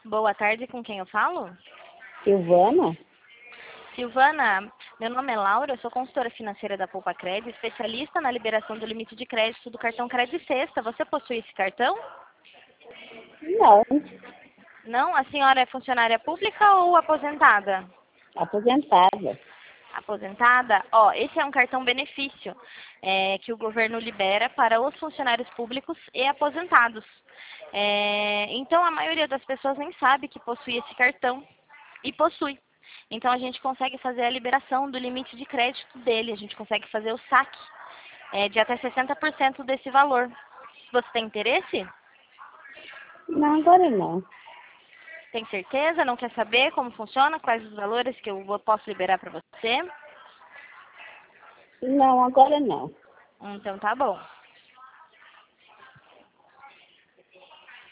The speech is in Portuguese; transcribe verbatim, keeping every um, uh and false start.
Boa tarde, com quem eu falo? Silvana? Silvana, meu nome é Laura, eu sou consultora financeira da Poupa Crédito, especialista na liberação do limite de crédito do cartão Crédito Sexta. Você possui esse cartão? Não, Não? A senhora é funcionária pública ou aposentada? aposentada. Aposentada? Ó, esse é um cartão benefício é, que o governo libera para os funcionários públicos e aposentados. É, então, a maioria das pessoas nem sabe que possui esse cartão e possui. Então, a gente consegue fazer a liberação do limite de crédito dele, a gente consegue fazer o saque é, de até sessenta por cento desse valor. Você tem interesse? Não, agora não. Tem certeza? Não quer saber como funciona? Quais os valores que eu vou- posso liberar para você? Não, agora não. Então, tá bom.